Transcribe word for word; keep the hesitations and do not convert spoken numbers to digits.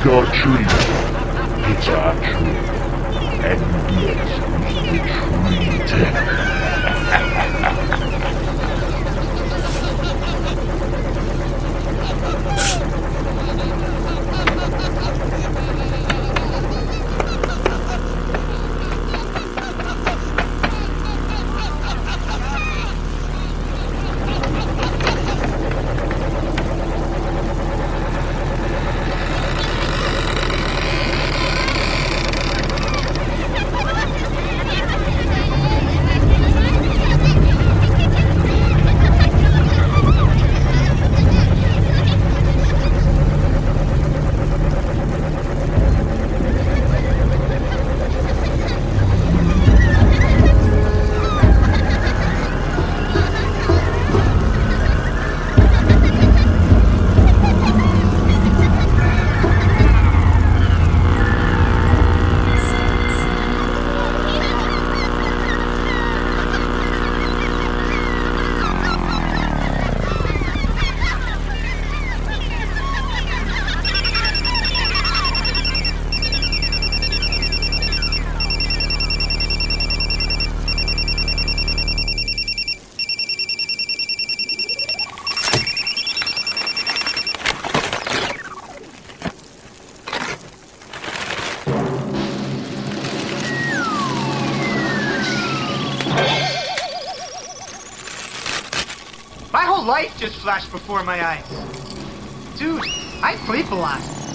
or treat. It's our treat. And guess who's the treat? My whole life just flashed before my eyes. Dude, I sleep a lot.